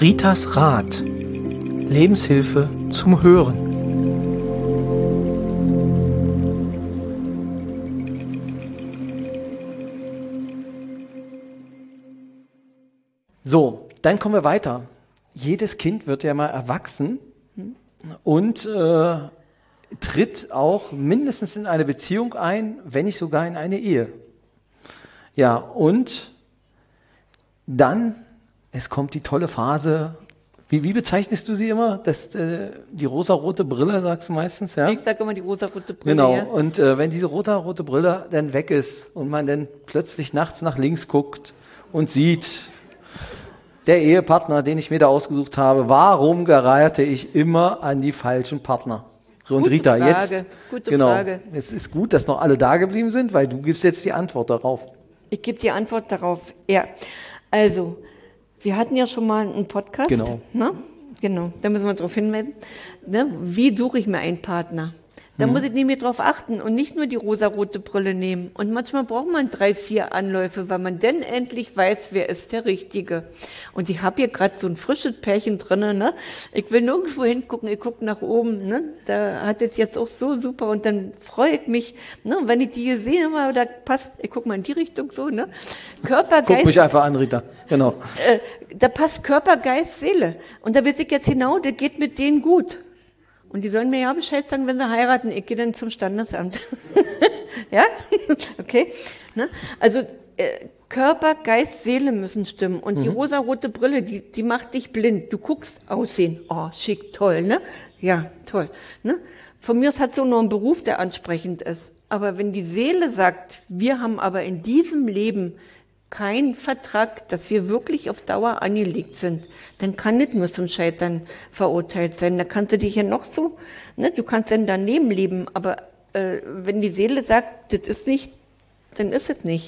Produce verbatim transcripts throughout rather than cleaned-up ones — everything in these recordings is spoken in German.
Ritas Rat. Lebenshilfe zum Hören. So, dann kommen wir weiter. Jedes Kind wird ja mal erwachsen und äh, tritt auch mindestens in eine Beziehung ein, wenn nicht sogar in eine Ehe. Ja, und dann, es kommt die tolle Phase, wie, wie bezeichnest du sie immer? Das, äh, die rosarote Brille, sagst du meistens, ja? Ich sage immer die rosarote Brille, Genau, ja. und äh, wenn diese rosarote Brille dann weg ist und man dann plötzlich nachts nach links guckt und sieht, der Ehepartner, den ich mir da ausgesucht habe, warum gerate ich immer an die falschen Partner? Und Gute Rita, Frage, jetzt, gute genau, Frage. es ist gut, dass noch alle da geblieben sind, weil du gibst jetzt die Antwort darauf. Ich gebe die Antwort darauf, ja. Also, wir hatten ja schon mal einen Podcast. Genau. Ne? Genau, da müssen wir darauf hinweisen. Ne? Wie suche ich mir einen Partner? Da Mhm. muss ich nämlich drauf achten und nicht nur die rosarote Brille nehmen. Und manchmal braucht man drei, vier Anläufe, weil man dann endlich weiß, wer ist der Richtige. Und ich habe hier gerade so ein frisches Pärchen drinnen. Ne? Ich will nirgendwo hingucken, ich gucke nach oben. Ne? Da hat es jetzt auch so super und dann freue ich mich. Ne? Und wenn ich die hier sehe, mal, da passt, ich gucke mal in die Richtung so. Ne? Körper, Guck Geist, mich einfach an, Rita. Genau. äh, da passt Körper, Geist, Seele. Und da weiß ich jetzt genau, das geht mit denen gut. Und die sollen mir ja Bescheid sagen, wenn sie heiraten. Ich gehe dann zum Standesamt. Ja? Okay? Ne? Also äh, Körper, Geist, Seele müssen stimmen. Und mhm. die rosarote Brille, die, die macht dich blind. Du guckst, aussehen. Oh, schick, toll, ne? Ja, toll. Ne? Von mir aus hat so nur einen Beruf, der ansprechend ist. Aber wenn die Seele sagt, wir haben aber in diesem Leben kein Vertrag, dass wir wirklich auf Dauer angelegt sind, dann kann nicht nur zum Scheitern verurteilt sein. Da kannst du dich ja noch so, ne, du kannst dann daneben leben, aber äh, wenn die Seele sagt, das ist nicht, dann ist es nicht.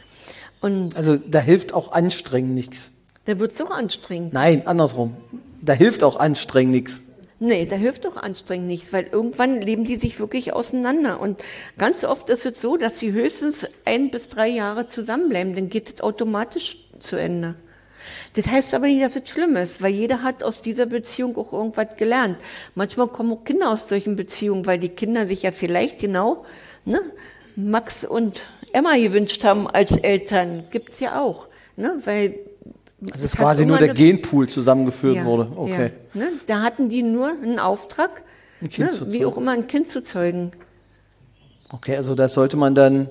Und Also da hilft auch Anstrengen nichts. da wird's auch anstrengend. Nein, andersrum. Da hilft auch Anstrengen nichts. Nee, da hilft doch anstrengend nichts, weil irgendwann leben die sich wirklich auseinander. Und ganz oft ist es so, dass sie höchstens ein bis drei Jahre zusammenbleiben, dann geht es automatisch zu Ende. Das heißt aber nicht, dass es schlimm ist, weil jeder hat aus dieser Beziehung auch irgendwas gelernt. Manchmal kommen auch Kinder aus solchen Beziehungen, weil die Kinder sich ja vielleicht genau, ne, Max und Emma gewünscht haben als Eltern. Gibt's ja auch, ne, weil Das ist quasi nur der Genpool zusammengeführt ja, wurde. Okay. Ja, ne? Da hatten die nur einen Auftrag, Ein Kind ne? zu wie zeugen. auch immer ein Kind zu zeugen. Okay, also das sollte man dann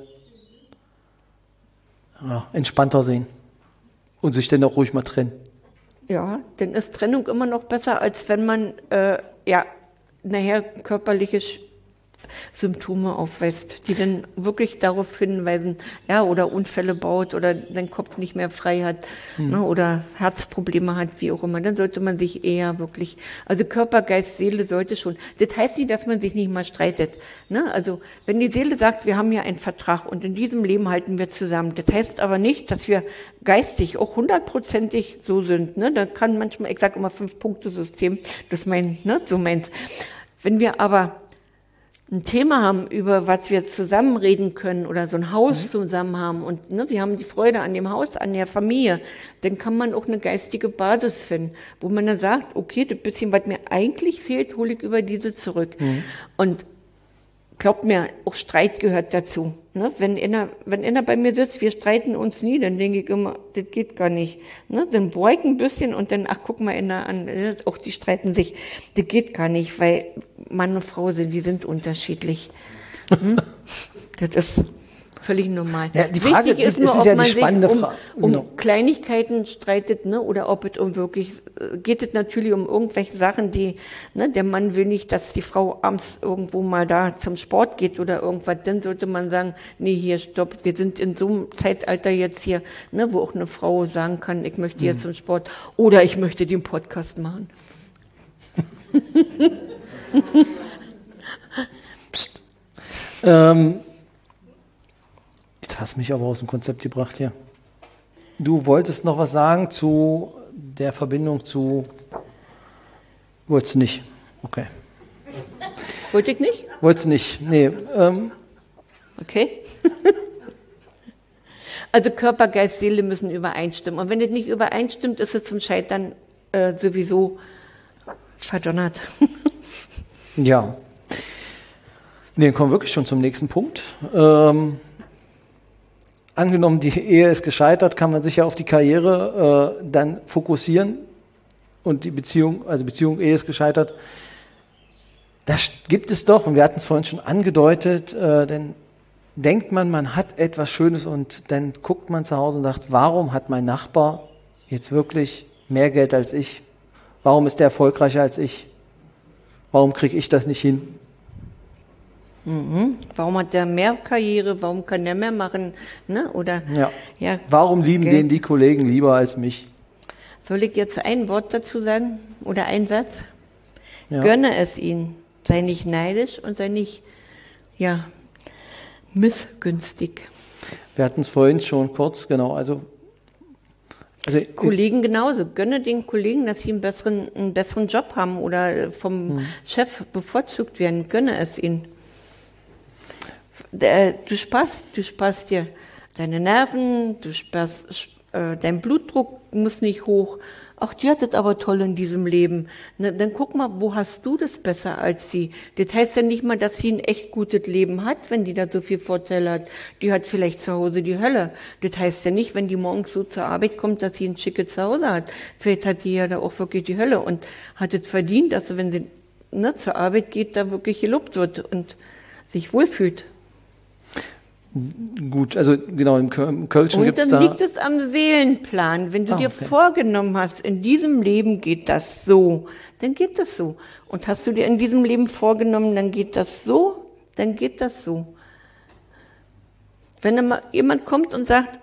ja, entspannter sehen und sich dann auch ruhig mal trennen. Ja, dann ist Trennung immer noch besser, als wenn man äh, ja nachher körperliche Sch- Symptome aufweist, die dann wirklich darauf hinweisen, ja, oder Unfälle baut oder den Kopf nicht mehr frei hat, hm. ne, oder Herzprobleme hat, wie auch immer, dann sollte man sich eher wirklich, also Körper, Geist, Seele sollte schon, das heißt nicht, dass man sich nicht mal streitet, ne, also wenn die Seele sagt, wir haben ja einen Vertrag und in diesem Leben halten wir zusammen, das heißt aber nicht, dass wir geistig auch hundertprozentig so sind, ne, da kann manchmal, ich sage immer Fünf-Punkte-System, das mein, ne, so meins, wenn wir aber ein Thema haben, über was wir zusammen reden können oder so ein Haus mhm. zusammen haben und ne, wir haben die Freude an dem Haus, an der Familie, dann kann man auch eine geistige Basis finden, wo man dann sagt, okay, das bisschen, was mir eigentlich fehlt, hole ich über diese zurück. Mhm. Und glaubt mir, auch Streit gehört dazu. Ne? Wenn einer, wenn einer bei mir sitzt, wir streiten uns nie, dann denke ich immer, das geht gar nicht. Ne? Dann beug ein bisschen und dann, ach, guck mal einer an, auch die streiten sich. Das geht gar nicht, weil Mann und Frau sind, die sind unterschiedlich. Hm? Das ist völlig normal. Ja, die Frage Wichtig ist, nur, ist ob ja die man spannende sich um, Frage. um Genau. Kleinigkeiten streitet, ne, oder ob es um wirklich, geht es natürlich um irgendwelche Sachen, die, ne, der Mann will nicht, dass die Frau abends irgendwo mal da zum Sport geht oder irgendwas, dann sollte man sagen, nee, hier, stopp, wir sind in so einem Zeitalter jetzt hier, ne, wo auch eine Frau sagen kann, ich möchte jetzt mhm. zum Sport oder ich möchte den Podcast machen. Psst. Ähm, Jetzt hast du mich aber aus dem Konzept gebracht hier. Du wolltest noch was sagen zu der Verbindung zu... Wolltest du nicht? Okay. Wollte ich nicht? Wolltest du nicht? Nee. Ähm. Okay. Also Körper, Geist, Seele müssen übereinstimmen. Und wenn es nicht übereinstimmt, ist es zum Scheitern äh, sowieso verdonnert. Ja. Nee, dann kommen wir wirklich schon zum nächsten Punkt. Ähm, angenommen, die Ehe ist gescheitert, kann man sich ja auf die Karriere äh, dann fokussieren und die Beziehung, also Beziehung, Ehe ist gescheitert. Das gibt es doch, und wir hatten es vorhin schon angedeutet, äh, denn denkt man, man hat etwas Schönes und dann guckt man zu Hause und sagt, warum hat mein Nachbar jetzt wirklich mehr Geld als ich? Warum ist der erfolgreicher als ich? Warum kriege ich das nicht hin? Mhm. Warum hat der mehr Karriere? Warum kann der mehr machen? Ne? Oder, ja. Ja, warum lieben Geld. den die Kollegen lieber als mich? Soll ich jetzt ein Wort dazu sagen oder ein Satz? Ja. Gönne es ihnen. Sei nicht neidisch und sei nicht, ja, missgünstig. Wir hatten es vorhin schon kurz, genau, also, also Kollegen genauso. Gönne den Kollegen, dass sie einen besseren, einen besseren Job haben oder vom hm. Chef bevorzugt werden. Gönne es ihnen. Du sparst, du sparst dir deine Nerven, du sparst, äh, dein Blutdruck muss nicht hoch. Ach, die hat es aber toll in diesem Leben. Na, dann guck mal, wo hast du das besser als sie? Das heißt ja nicht mal, dass sie ein echt gutes Leben hat, wenn die da so viel Vorteile hat. Die hat vielleicht zu Hause die Hölle. Das heißt ja nicht, wenn die morgens so zur Arbeit kommt, dass sie ein schickes Zuhause hat. Vielleicht hat die ja da auch wirklich die Hölle und hat es verdient, dass sie, wenn sie ne, zur Arbeit geht, da wirklich gelobt wird und sich wohlfühlt. Gut, also genau, im Kölschen gibt es da... Und dann liegt es am Seelenplan. Wenn du ah, dir okay. vorgenommen hast, in diesem Leben geht das so, dann geht das so. Und hast du dir in diesem Leben vorgenommen, dann geht das so, dann geht das so. Wenn dann mal jemand kommt und sagt,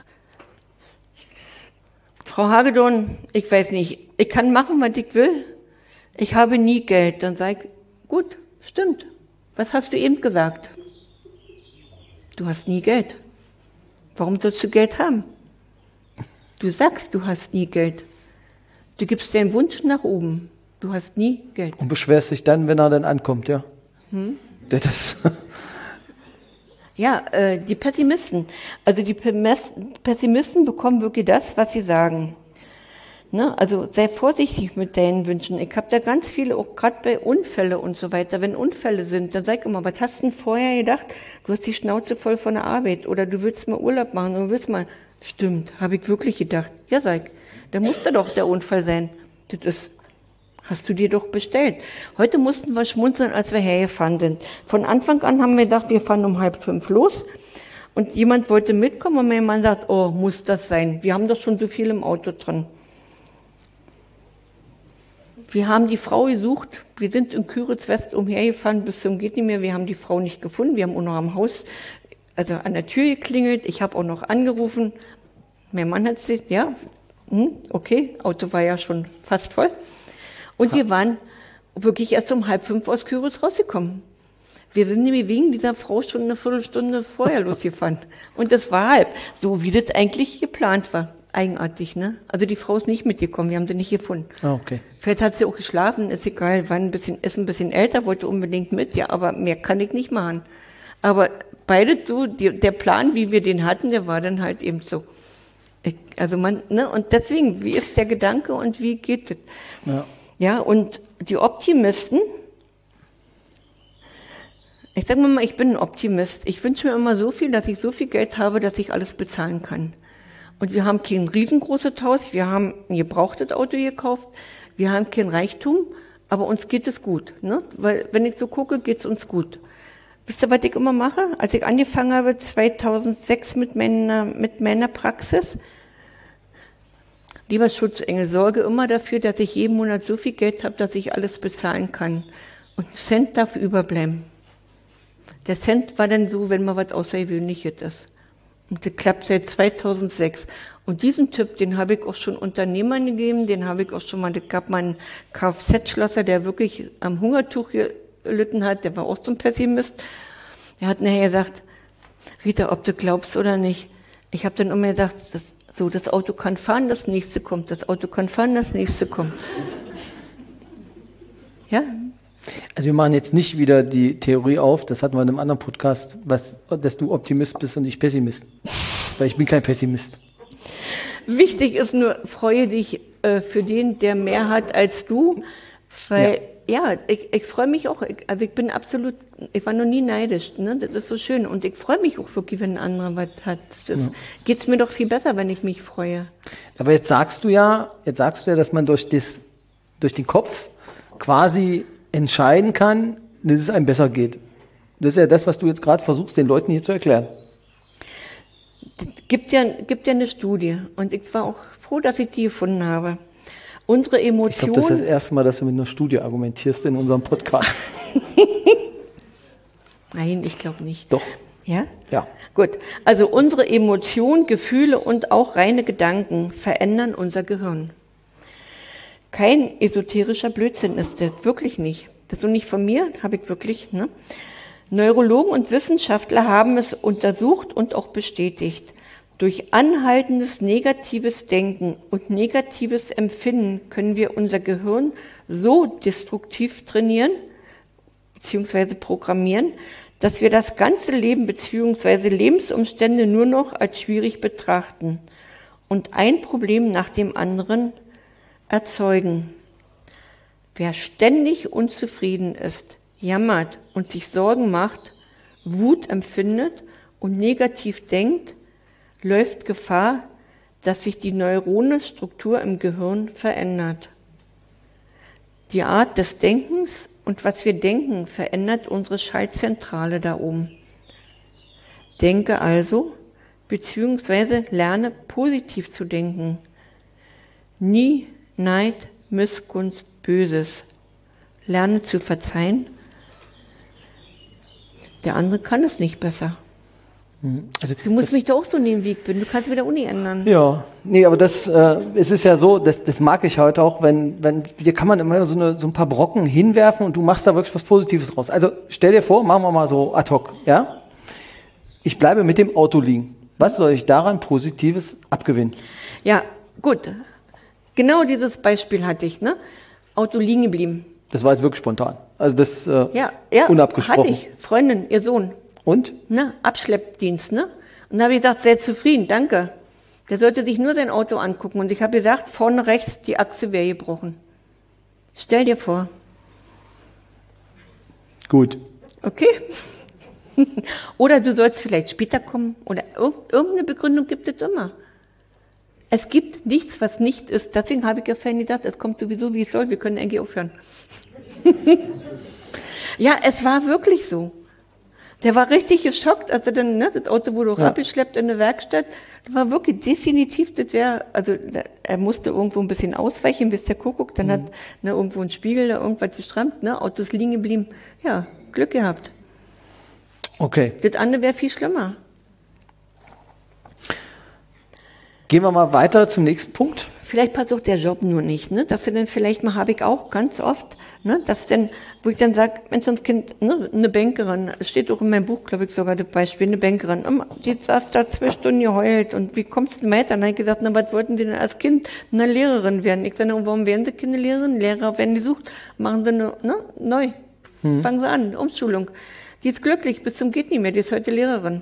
Frau Hagedorn, ich weiß nicht, ich kann machen, was ich will, ich habe nie Geld, dann sag ich, gut, stimmt. Was hast du eben gesagt? Du hast nie Geld. Warum sollst du Geld haben? Du sagst, du hast nie Geld. Du gibst deinen Wunsch nach oben. Du hast nie Geld. Und beschwerst dich dann, wenn er dann ankommt, ja? Hm? Das ja, äh, die Pessimisten. Also die Pessimisten bekommen wirklich das, was sie sagen. Ne? Also sei vorsichtig mit deinen Wünschen. Ich habe da ganz viele, auch gerade bei Unfälle und so weiter. Wenn Unfälle sind, dann sag immer, was hast du denn vorher gedacht? Du hast die Schnauze voll von der Arbeit oder du willst mal Urlaub machen und du willst mal, stimmt, habe ich wirklich gedacht. Ja, sag, da muss da doch der Unfall sein. Das ist, hast du dir doch bestellt. Heute mussten wir schmunzeln, als wir hergefahren sind. Von Anfang an haben wir gedacht, wir fahren um halb fünf los. Und jemand wollte mitkommen und mein Mann sagt, oh, muss das sein? Wir haben doch schon so viel im Auto drin. Wir haben die Frau gesucht. Wir sind in Küritz West umhergefahren bis zum geht nicht mehr. Wir haben die Frau nicht gefunden. Wir haben auch noch am Haus, also an der Tür geklingelt. Ich habe auch noch angerufen. Mein Mann hat sich, ja, hm, okay, Auto war ja schon fast voll. Und wir waren wirklich erst um halb fünf aus Küritz rausgekommen. Wir sind nämlich wegen dieser Frau schon eine Viertelstunde vorher losgefahren. Und das war halb, so wie das eigentlich geplant war. Eigenartig, ne? Also die Frau ist nicht mitgekommen, wir haben sie nicht gefunden. Ah, okay. Vielleicht hat sie auch geschlafen, ist egal, war ein bisschen, ist ein bisschen älter, wollte unbedingt mit, ja, aber mehr kann ich nicht machen. Aber beides so, die, der Plan, wie wir den hatten, der war dann halt eben so. Ich, also man, ne? Und deswegen, wie ist der Gedanke und wie geht es? Ja. Ja, und die Optimisten, ich sag mal, ich bin ein Optimist. Ich wünsche mir immer so viel, dass ich so viel Geld habe, dass ich alles bezahlen kann. Und wir haben kein riesengroßes Haus, wir haben ein gebrauchtes Auto gekauft, wir haben kein Reichtum, aber uns geht es gut. Ne? Weil wenn ich so gucke, geht es uns gut. Wisst ihr, was ich immer mache? Als ich angefangen habe, zweitausendsechs mit meiner, mit meiner Praxis, lieber Schutzengel, sorge immer dafür, dass ich jeden Monat so viel Geld habe, dass ich alles bezahlen kann. Und ein Cent darf überbleiben. Der Cent war dann so, wenn mal was Außergewöhnliches ist. Und das klappt seit zweitausendsechs. Und diesen Tipp, den habe ich auch schon Unternehmern gegeben, den habe ich auch schon mal, es gab mal einen Kfz-Schlosser, der wirklich am Hungertuch gelitten hat, der war auch so ein Pessimist. Der hat nachher gesagt, Rita, ob du glaubst oder nicht, ich habe dann immer gesagt, das, so, das Auto kann fahren, das nächste kommt, das Auto kann fahren, das nächste kommt. Ja? Also wir machen jetzt nicht wieder die Theorie auf, das hatten wir in einem anderen Podcast, was, dass du Optimist bist und ich Pessimist. Weil ich bin kein Pessimist. Wichtig ist nur, freue dich äh, für den, der mehr hat als du, weil ja, ja ich, ich freue mich auch, ich, also ich bin absolut, ich war noch nie neidisch, ne? Das ist so schön und ich freue mich auch wirklich, wenn ein anderer was hat. Das ja. Geht's mir doch viel besser, wenn ich mich freue. Aber jetzt sagst du ja, jetzt sagst du ja, dass man durch das, durch den Kopf quasi entscheiden kann, dass es einem besser geht. Das ist ja das, was du jetzt gerade versuchst, den Leuten hier zu erklären. Es gibt ja, gibt ja eine Studie und ich war auch froh, dass ich die gefunden habe. Unsere Emotionen... Ich glaube, das ist das erste Mal, dass du mit einer Studie argumentierst in unserem Podcast. Nein, ich glaube nicht. Doch. Ja? Ja. Gut. Also unsere Emotionen, Gefühle und auch reine Gedanken verändern unser Gehirn. Kein esoterischer Blödsinn ist das, wirklich nicht. Das ist so nicht von mir, habe ich wirklich. Ne? Neurologen und Wissenschaftler haben es untersucht und auch bestätigt. Durch anhaltendes negatives Denken und negatives Empfinden können wir unser Gehirn so destruktiv trainieren bzw. programmieren, dass wir das ganze Leben bzw. Lebensumstände nur noch als schwierig betrachten und ein Problem nach dem anderen erzeugen. Wer ständig unzufrieden ist, jammert und sich Sorgen macht, Wut empfindet und negativ denkt, läuft Gefahr, dass sich die Neuronenstruktur im Gehirn verändert. Die Art des Denkens und was wir denken, verändert unsere Schaltzentrale da oben. Denke also, beziehungsweise lerne positiv zu denken. Nie Neid, Missgunst, Böses. Lerne zu verzeihen. Der andere kann es nicht besser. Also, du musst mich doch auch so nehmen, wie ich bin. Du kannst mich da auch nicht ändern. Ja, nee, aber das, äh, es ist ja so, das, das mag ich heute auch, wenn, wenn, hier kann man immer so, eine, so ein paar Brocken hinwerfen und du machst da wirklich was Positives raus. Also stell dir vor, machen wir mal so ad hoc, ja? Ich bleibe mit dem Auto liegen. Was soll ich daran Positives abgewinnen? Ja, gut. Genau dieses Beispiel hatte ich, ne? Auto liegen geblieben. Das war jetzt wirklich spontan. Also das äh, ja, ja, unabgesprochen. Hatte ich. Freundin, ihr Sohn. Und? Ne, Abschleppdienst, ne? Und da habe ich gesagt, sehr zufrieden, danke. Der sollte sich nur sein Auto angucken. Und ich habe gesagt, vorne rechts, die Achse wäre gebrochen. Stell dir vor. Gut. Okay. Oder du sollst vielleicht später kommen. Oder irgendeine Begründung gibt es immer. Es gibt nichts, was nicht ist. Deswegen habe ich ja vorhin gesagt, es kommt sowieso, wie es soll. Wir können eigentlich aufhören. Ja, es war wirklich so. Der war richtig geschockt, also dann, ne, das Auto wurde auch ja. abgeschleppt in eine Werkstatt. Das war wirklich definitiv, das wäre, also er musste irgendwo ein bisschen ausweichen, bis der Kuckuck, dann mhm. hat ne, irgendwo ein Spiegel da irgendwas gestrammt, ne, Autos liegen geblieben. Ja, Glück gehabt. Okay. Das andere wäre viel schlimmer. Gehen wir mal weiter zum nächsten Punkt. Vielleicht passt auch der Job nur nicht, ne? Dass du dann vielleicht mal, habe ich auch ganz oft, ne? Dass dann, wo ich dann sage, Mensch, das Kind, ne? Eine Bankerin, es steht auch in meinem Buch, glaube ich, sogar das Beispiel, eine Bankerin, die saß da zwei Stunden geheult und wie kommst du denn weiter? Und dann habe ich gesagt, na, was wollten die denn als Kind? Eine Lehrerin werden. Ich sage, warum werden sie keine Lehrerin? Lehrer werden gesucht, machen sie eine, ne? Neu. Hm. Fangen sie an, Umschulung. Die ist glücklich, bis zum geht nicht mehr, die ist heute Lehrerin.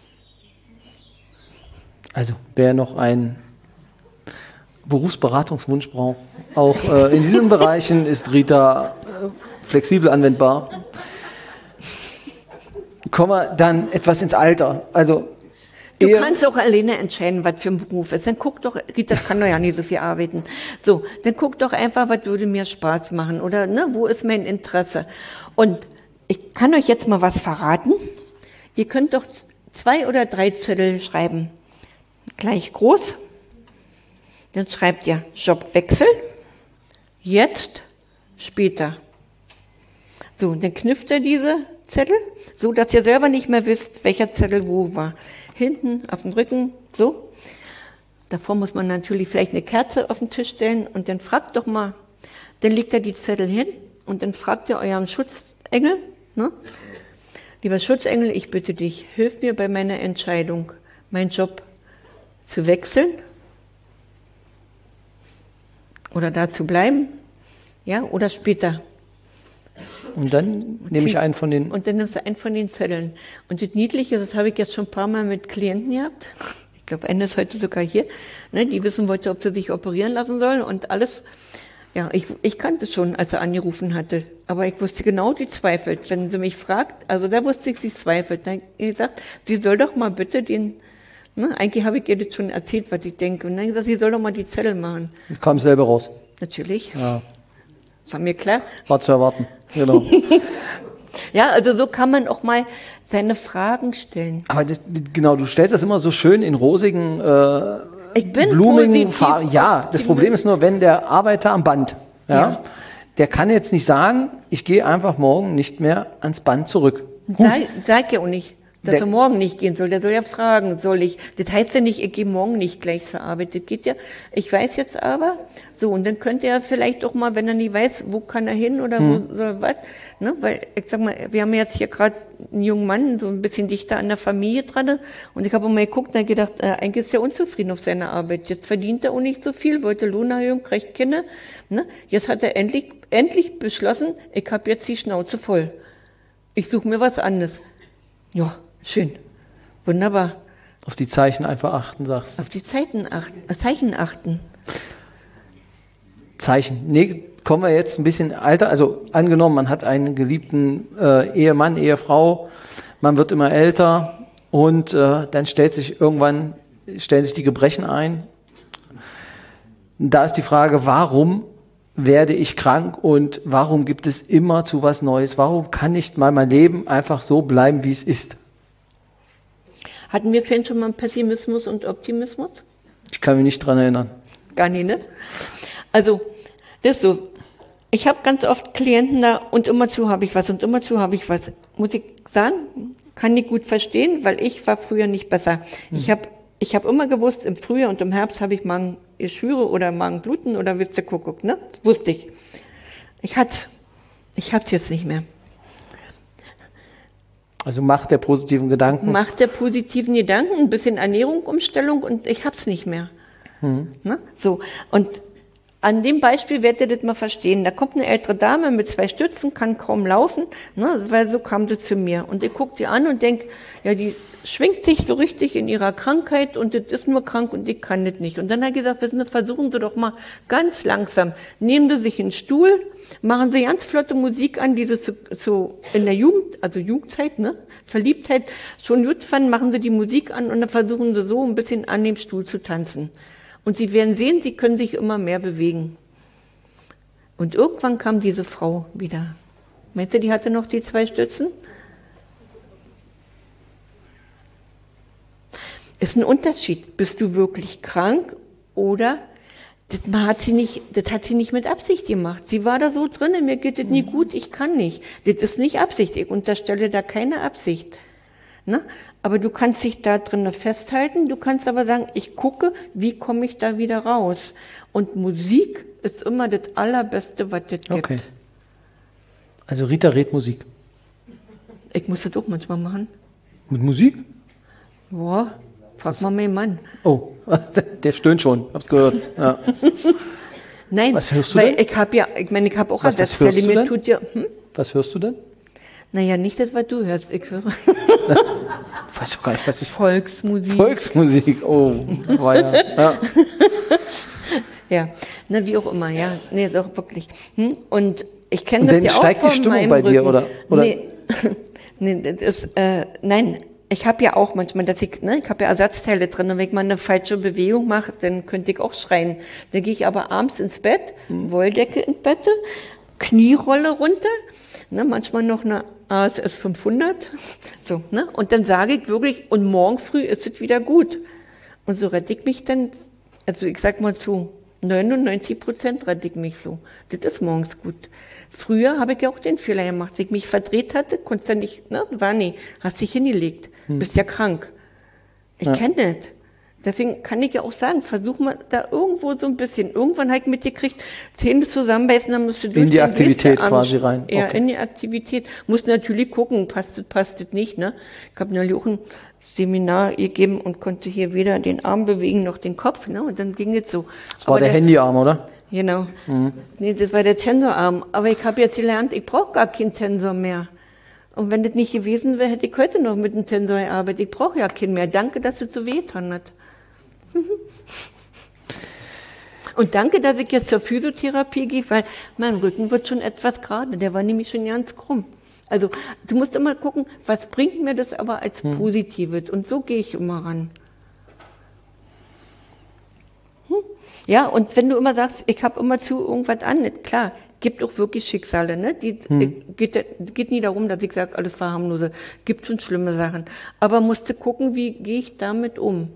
Also, wer noch ein Berufsberatungswunsch braucht, auch äh, in diesen Bereichen ist Rita äh, flexibel anwendbar. Kommen wir dann etwas ins Alter. Also du kannst auch alleine entscheiden, was für ein Beruf ist. Dann guck doch, Rita kann doch ja nicht so viel arbeiten. So, dann guck doch einfach, was würde mir Spaß machen oder ne, wo ist mein Interesse? Und ich kann euch jetzt mal was verraten. Ihr könnt doch zwei oder drei Zettel schreiben. Gleich groß. Dann schreibt ihr Jobwechsel, jetzt, später. So, und dann knüpft ihr diese Zettel, so dass ihr selber nicht mehr wisst, welcher Zettel wo war. Hinten, auf dem Rücken, so. Davor muss man natürlich vielleicht eine Kerze auf den Tisch stellen und dann fragt doch mal, dann legt ihr die Zettel hin und dann fragt ihr euren Schutzengel, ne? Lieber Schutzengel, ich bitte dich, hilf mir bei meiner Entscheidung, meinen Job zu wechseln oder da zu bleiben, ja, oder später. Und dann und nehme ich einen von den... Und dann nimmst du einen von den Zetteln. Und das Niedliche, das habe ich jetzt schon ein paar Mal mit Klienten gehabt, glaube, eine ist heute sogar hier, ne, die wissen wollte, ob sie sich operieren lassen soll und alles. Ja, ich, ich kannte es schon, als er angerufen hatte. Aber ich wusste genau, die zweifelt. Wenn sie mich fragt, also da wusste ich, sie zweifelt. Dann habe ich gesagt, sie soll doch mal bitte den, ne, eigentlich habe ich ihr das schon erzählt, was ich denke. Und dann habe ich gesagt, sie soll doch mal die Zettel machen. Ich kam selber raus. Natürlich. Ja. War mir klar. War zu erwarten. Genau. Ja, also so kann man auch mal seine Fragen stellen. Aber das, genau, du stellst das immer so schön in rosigen, äh, ich bin blumigen Farben. Ja, das Problem ist nur, wenn der Arbeiter am Band, ja, ja, der kann jetzt nicht sagen, ich gehe einfach morgen nicht mehr ans Band zurück. Sag, sag ja auch nicht, dass der, er morgen nicht gehen soll. Der soll ja fragen, soll ich. Das heißt ja nicht, ich gehe morgen nicht gleich zur Arbeit. Das geht ja, ich weiß jetzt aber, so, und dann könnte er vielleicht auch mal, wenn er nicht weiß, wo kann er hin oder hm. wo soll was, ne, weil, ich sag mal, wir haben jetzt hier gerade einen jungen Mann, so ein bisschen dichter an der Familie dran, und ich habe mal geguckt und gedacht, äh, eigentlich ist er unzufrieden auf seine Arbeit. Jetzt verdient er auch nicht so viel, wollte Lohnerhöhung, kriegt Kinder, ne, jetzt hat er endlich, endlich beschlossen, ich habe jetzt die Schnauze voll. Ich suche mir was anderes. Ja, schön. Wunderbar. Auf die Zeichen einfach achten, sagst du. Auf die Zeiten achten, äh, Zeichen achten. Zeichen. Nee, kommen wir jetzt ein bisschen alter. Also angenommen, man hat einen geliebten äh, Ehemann, Ehefrau, man wird immer älter und äh, dann stellt sich irgendwann, stellen sich die Gebrechen ein. Da ist die Frage, warum werde ich krank und warum gibt es immer zu was Neues? Warum kann nicht mal mein Leben einfach so bleiben, wie es ist? Hatten wir vorhin schon mal Pessimismus und Optimismus? Ich kann mich nicht dran erinnern. Gar nicht, ne? Also, das ist so. Ich habe ganz oft Klienten da und immerzu habe ich was und immerzu habe ich was. Muss ich sagen, kann ich gut verstehen, weil ich war früher nicht besser. Hm. Ich habe ich hab immer gewusst, im Frühjahr und im Herbst habe ich Magengeschwüre oder Magenbluten oder Witze Kuckuck, ne? Das wusste ich. Ich hatte, ich hab's jetzt nicht mehr. Also Macht der positiven Gedanken. Macht der positiven Gedanken, ein bisschen Ernährung, Umstellung und ich hab's nicht mehr. Hm. Ne? So. Und an dem Beispiel werdet ihr das mal verstehen. Da kommt eine ältere Dame mit zwei Stützen, kann kaum laufen, ne, weil so kam sie zu mir. Und ich gucke die an und denke, ja, die schwingt sich so richtig in ihrer Krankheit und das ist nur krank und ich kann das nicht. Und dann hat er gesagt, wissen Sie, versuchen Sie doch mal ganz langsam. Nehmen Sie sich einen Stuhl, machen Sie ganz flotte Musik an, die Sie so, so in der Jugend, also Jugendzeit, ne, Verliebtheit schon gut fanden, machen Sie die Musik an und dann versuchen Sie so ein bisschen an dem Stuhl zu tanzen. Und Sie werden sehen, Sie können sich immer mehr bewegen. Und irgendwann kam diese Frau wieder. Meinst du, die hatte noch die zwei Stützen? Ist ein Unterschied. Bist du wirklich krank oder das hat sie nicht, das hat sie nicht mit Absicht gemacht. Sie war da so drin, mir geht das nie gut, ich kann nicht. Das ist nicht Absicht. Ich unterstelle da keine Absicht. Ne? Aber du kannst dich da drin festhalten, du kannst aber sagen, ich gucke, wie komme ich da wieder raus. Und Musik ist immer das Allerbeste, was es gibt. Okay. Also Rita redet Musik. Ich muss das auch manchmal machen. Mit Musik? Ja, frag das mal meinen Mann. Oh, der stöhnt schon, hab's gehört. Ja. Nein, was hörst du weil denn? ich habe ja, ich meine, ich habe auch was, Ersatzteile, mir denn? tut ja. Hm? Was hörst du denn? Naja, nicht das, was du hörst. Ich höre. Ich weiß doch gar nicht, was ist. Volksmusik. Volksmusik, oh, war ja. Ja. Ja, na, wie auch immer, ja. Nee, doch, wirklich. Hm? Und ich kenne Und das dann ja auch steigt die von Stimmung meinem bei dir, Rücken. oder? oder? Nee, nee, das ist, äh, nein. Ich habe ja auch manchmal, dass ich, ne, ich habe ja Ersatzteile drin und wenn ich mal eine falsche Bewegung mache, dann könnte ich auch schreien. Dann gehe ich aber abends ins Bett, hm. Wolldecke ins Bett, Knierolle runter, ne, manchmal noch eine A S S fünfhundert, so, ne, und dann sage ich wirklich, und morgen früh ist es wieder gut. Und so rette ich mich dann, also ich sag mal zu neunundneunzig Prozent rette ich mich so. Das ist morgens gut. Früher habe ich ja auch den Fehler gemacht. Wenn ich mich verdreht hatte, konntest du nicht, ne, war nie, hast dich hingelegt, hm. bist ja krank. Ich ja. kenne das. Deswegen kann ich ja auch sagen, versuch mal da irgendwo so ein bisschen. Irgendwann habe ich mitgekriegt, Zähne zusammenbeißen, dann musst du durch. In die Aktivität quasi rein. Ja, okay. in die Aktivität. Musst natürlich gucken, passt das, passt das nicht, ne? Ich habe neulich auch ein Seminar gegeben und konnte hier weder den Arm bewegen noch den Kopf, ne? Und dann ging es so. Das war Aber der, der Handyarm, oder? Genau. Mhm. Nee, das war der Tensorarm. Aber ich habe jetzt gelernt, ich brauche gar keinen Tensor mehr. Und wenn das nicht gewesen wäre, hätte ich heute noch mit dem Tensor gearbeitet. Ich brauche ja keinen mehr. Danke, dass es so wehgetan hat. Und danke, dass ich jetzt zur Physiotherapie gehe, weil mein Rücken wird schon etwas gerade. Der war nämlich schon ganz krumm. Also du musst immer gucken, was bringt mir das aber als hm. Positives. Und so gehe ich immer ran. Hm? Ja, und wenn du immer sagst, ich habe immer zu irgendwas an, klar, gibt auch wirklich Schicksale. Ne? Die, hm. geht, geht nie darum, dass ich sage, alles war harmlose. Gibt schon schlimme Sachen. Aber musst du gucken, wie gehe ich damit um.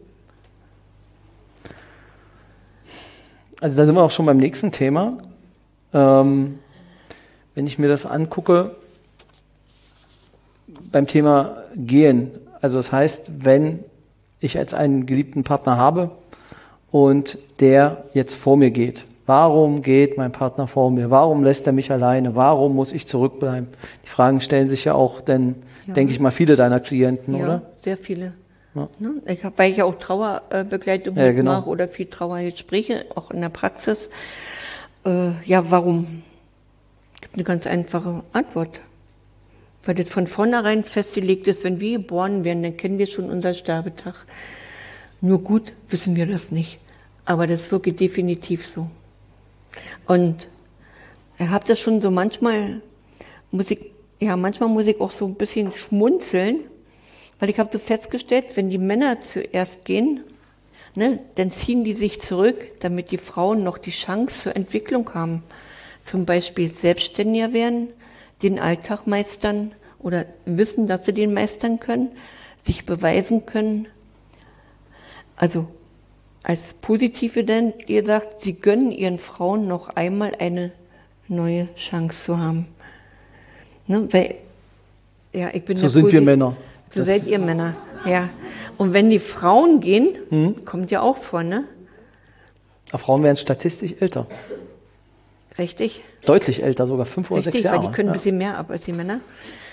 Also da sind wir auch schon beim nächsten Thema. Ähm, wenn ich mir das angucke, beim Thema Gehen, also das heißt, wenn ich jetzt einen geliebten Partner habe und der jetzt vor mir geht, warum geht mein Partner vor mir? Warum lässt er mich alleine? Warum muss ich zurückbleiben? Die Fragen stellen sich ja auch, denn, ja. denke ich mal, viele deiner Klienten, ja, oder? Sehr viele. Ja. Ich habe, weil ich ja auch Trauerbegleitung ja, genau. mache oder viel Trauergespräche, auch in der Praxis. Äh, ja, warum? Es gibt eine ganz einfache Antwort. Weil das von vornherein festgelegt ist, wenn wir geboren werden, dann kennen wir schon unseren Sterbetag. Nur gut wissen wir das nicht. Aber das ist wirklich definitiv so. Und ich habe das schon so manchmal, muss ich, ja, manchmal muss ich auch so ein bisschen schmunzeln, weil ich habe so festgestellt, wenn die Männer zuerst gehen, ne, dann ziehen die sich zurück, damit die Frauen noch die Chance zur Entwicklung haben. Zum Beispiel selbstständiger werden, den Alltag meistern oder wissen, dass sie den meistern können, sich beweisen können. Also als Positive denn, ihr sagt, sie gönnen ihren Frauen noch einmal eine neue Chance zu haben. Ne, weil, ja, ich bin so sind Posit- wir Männer. So das seid ihr Männer, ja. Und wenn die Frauen gehen, hm? kommt ja auch vor, ne? Aber Frauen werden statistisch älter. Richtig. Deutlich älter, sogar fünf oder sechs Jahre. Weil die können ja. ein bisschen mehr ab als die Männer.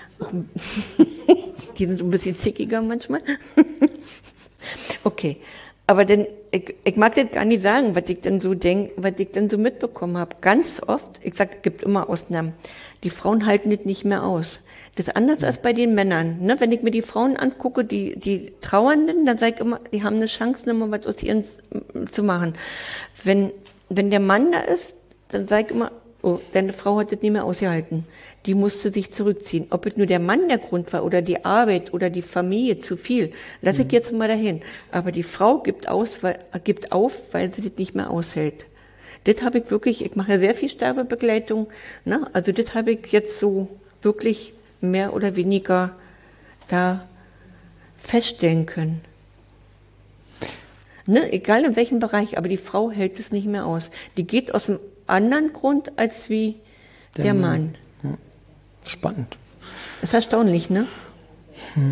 Die sind ein bisschen zickiger manchmal. Okay. Aber denn, ich, ich mag das gar nicht sagen, was ich denn so denke, was ich denn so mitbekommen habe. Ganz oft, ich sag, es gibt immer Ausnahmen, die Frauen halten das nicht mehr aus. Das ist anders als bei den Männern. Ne? Wenn ich mir die Frauen angucke, die, die Trauernden, dann sage ich immer, die haben eine Chance, immer was aus ihren zu machen. Wenn, wenn der Mann da ist, dann sage ich immer, oh, deine Frau hat das nicht mehr ausgehalten. Die musste sich zurückziehen. Ob es nur der Mann der Grund war oder die Arbeit oder die Familie zu viel, lasse ich jetzt mal dahin. Aber die Frau gibt, aus, weil, gibt auf, weil sie das nicht mehr aushält. Das habe ich wirklich, ich mache ja sehr viel Sterbebegleitung, ne? Also das habe ich jetzt so wirklich mehr oder weniger da feststellen können. Ne? Egal in welchem Bereich, aber die Frau hält es nicht mehr aus. Die geht aus einem anderen Grund als wie der, der Mann. Ja. Spannend. Das ist erstaunlich, ne? Hm.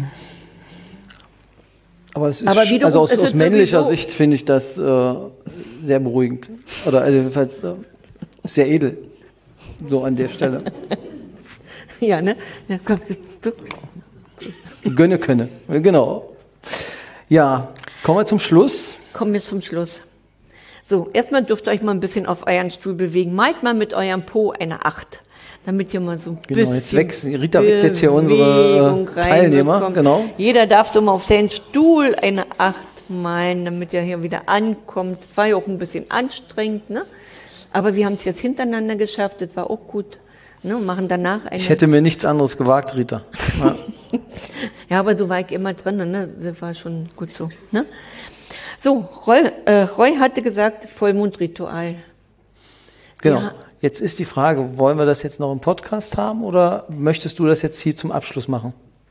Aber es ist, aber sch- also aus, aus männlicher Sicht finde ich das äh, sehr beruhigend. Oder also jedenfalls äh, sehr edel. So an der Stelle. Ja, ne? Ja, komm, du. Gönne könne. Genau. Ja, kommen wir zum Schluss. Kommen wir zum Schluss. So, erstmal dürft ihr euch mal ein bisschen auf euren Stuhl bewegen. Malt mal mit eurem Po eine Acht, damit ihr mal so ein genau, bisschen jetzt wächst, Rita weckt jetzt hier unsere Teilnehmer. Genau. Jeder darf so mal auf seinen Stuhl eine Acht malen, damit er hier wieder ankommt. Es war ja auch ein bisschen anstrengend, ne? Aber wir haben es jetzt hintereinander geschafft, das war auch gut. Ne? Machen danach eine. Ich hätte mir nichts anderes gewagt, Rita. Ja, ja, aber so war ich immer drin, ne? Das war schon gut so. Ne? So, Roy, äh, Roy hatte gesagt, Vollmondritual. Genau. Ja. Jetzt ist die Frage, wollen wir das jetzt noch im Podcast haben oder möchtest du das jetzt hier zum Abschluss machen?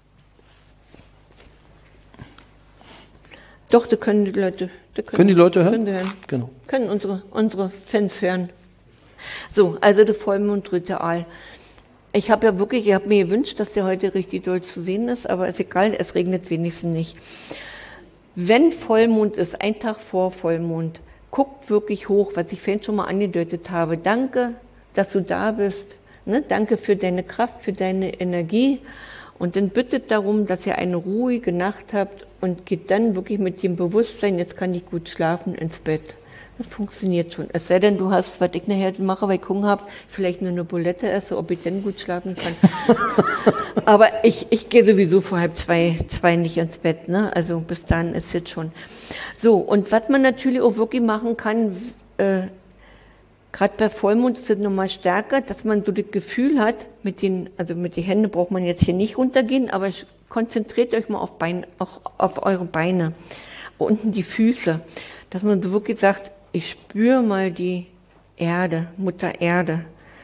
Doch, da können die Leute, da können, können die Leute hören? Können, die hören. Genau. Können unsere, unsere Fans hören. So, also das Vollmondritual. Ich habe ja wirklich, ich habe mir gewünscht, dass der heute richtig doll zu sehen ist, aber ist egal, es regnet wenigstens nicht. Wenn Vollmond ist, ein Tag vor Vollmond, guckt wirklich hoch, was ich vorhin schon mal angedeutet habe. Danke, dass du da bist. Ne? Danke für deine Kraft, für deine Energie. Und dann bittet darum, dass ihr eine ruhige Nacht habt und geht dann wirklich mit dem Bewusstsein, jetzt kann ich gut schlafen, ins Bett. Das funktioniert schon. Es sei denn, du hast, was ich nachher mache, weil ich Hunger habe, vielleicht nur eine Bulette esse, ob ich denn gut schlafen kann. Aber ich, ich gehe sowieso vor halb zwei, zwei nicht ins Bett, ne? Also bis dann ist es schon. So, und was man natürlich auch wirklich machen kann, äh, gerade bei Vollmond ist es nochmal stärker, dass man so das Gefühl hat, mit den, also mit den Händen braucht man jetzt hier nicht runtergehen, aber konzentriert euch mal auf, Bein, auch auf eure Beine, unten die Füße, dass man so wirklich sagt, ich spüre mal die Erde, Mutter Erde.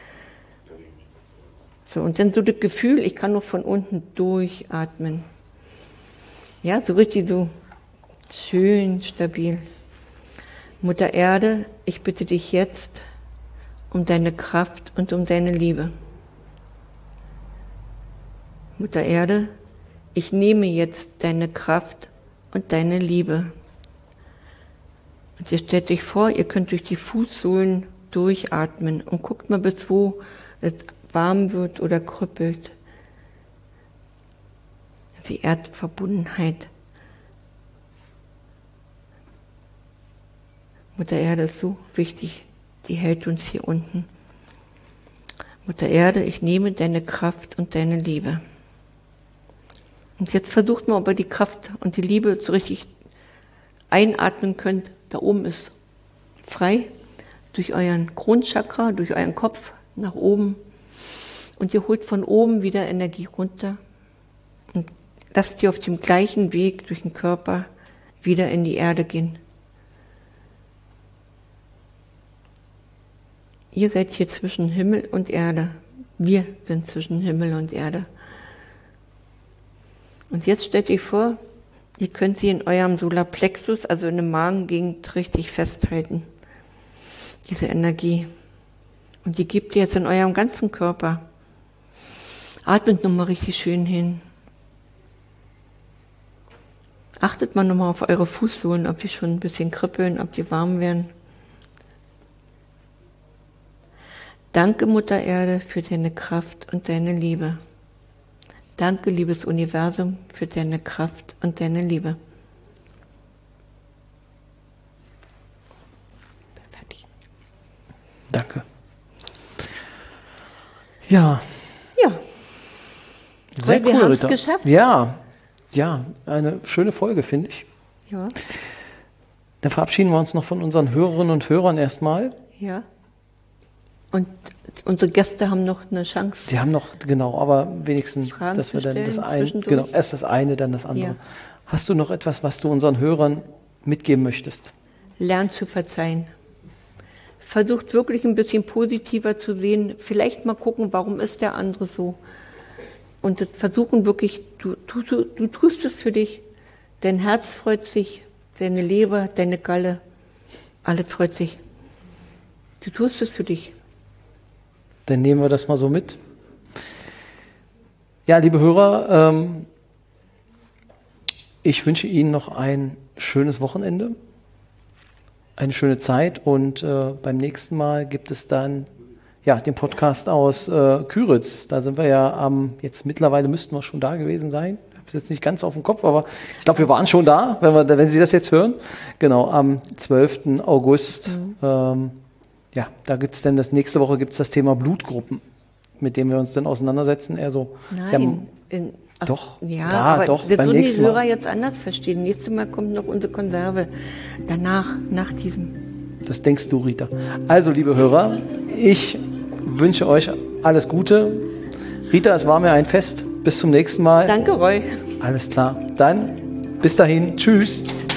So, und dann so das Gefühl, ich kann noch von unten durchatmen. Ja, so richtig so schön stabil. Mutter Erde, ich bitte dich jetzt um deine Kraft und um deine Liebe. Mutter Erde, ich nehme jetzt deine Kraft und deine Liebe. Und ihr stellt euch vor, ihr könnt durch die Fußsohlen durchatmen und guckt mal, bis wo es warm wird oder krüppelt. Die Erdverbundenheit. Mutter Erde ist so wichtig, die hält uns hier unten. Mutter Erde, ich nehme deine Kraft und deine Liebe. Und jetzt versucht mal, ob ihr die Kraft und die Liebe so richtig einatmen könnt. Da oben ist frei, durch euren Kronchakra, durch euren Kopf nach oben. Und ihr holt von oben wieder Energie runter und lasst die auf dem gleichen Weg durch den Körper wieder in die Erde gehen. Ihr seid hier zwischen Himmel und Erde. Wir sind zwischen Himmel und Erde. Und jetzt stellt euch vor, ihr könnt sie in eurem Solarplexus, also in der Magengegend, richtig festhalten. Diese Energie. Und die gebt ihr jetzt in eurem ganzen Körper. Atmet nochmal richtig schön hin. Achtet mal nochmal auf eure Fußsohlen, ob die schon ein bisschen kribbeln, ob die warm werden. Danke, Mutter Erde, für deine Kraft und deine Liebe. Danke, liebes Universum, für deine Kraft und deine Liebe. Fertig. Danke. Ja. Ja. Sehr wir cool, haben es Rita. geschafft. Ja, ja, eine schöne Folge, finde ich. Ja. Dann verabschieden wir uns noch von unseren Hörerinnen und Hörern erstmal. Ja. Und unsere Gäste haben noch eine Chance. Die haben noch, genau, aber wenigstens, Fragen dass wir zu dann das stellen eine, zwischendurch. genau, erst das eine, dann das andere. Ja. Hast du noch etwas, was du unseren Hörern mitgeben möchtest? Lernt zu verzeihen. Versucht wirklich ein bisschen positiver zu sehen. Vielleicht mal gucken, warum ist der andere so. Und das versuchen wirklich, du, du, du, du tust es für dich. Dein Herz freut sich, deine Leber, deine Galle, alles freut sich. Du tust es für dich. Dann nehmen wir das mal so mit. Ja, liebe Hörer, ähm, ich wünsche Ihnen noch ein schönes Wochenende, eine schöne Zeit und äh, beim nächsten Mal gibt es dann ja den Podcast aus äh, Küritz. Da sind wir ja am, jetzt mittlerweile müssten wir schon da gewesen sein. Ich habe es jetzt nicht ganz auf dem Kopf, aber ich glaube, wir waren schon da, wenn, wir, wenn Sie das jetzt hören. Genau, am zwölften August. Mhm. Ähm, Ja, da gibt es dann, das nächste Woche gibt es das Thema Blutgruppen, mit dem wir uns dann auseinandersetzen. Eher so. Nein, haben, in, ach, doch, ja, ja, aber doch, das beim würden die nächsten Mal. Hörer jetzt anders verstehen. Nächstes Mal kommt noch unsere Konserve. Danach, nach diesem. Das denkst du, Rita. Also, liebe Hörer, ich wünsche euch alles Gute. Rita, es war mir ein Fest. Bis zum nächsten Mal. Danke, Roy. Alles klar. Dann bis dahin. Tschüss.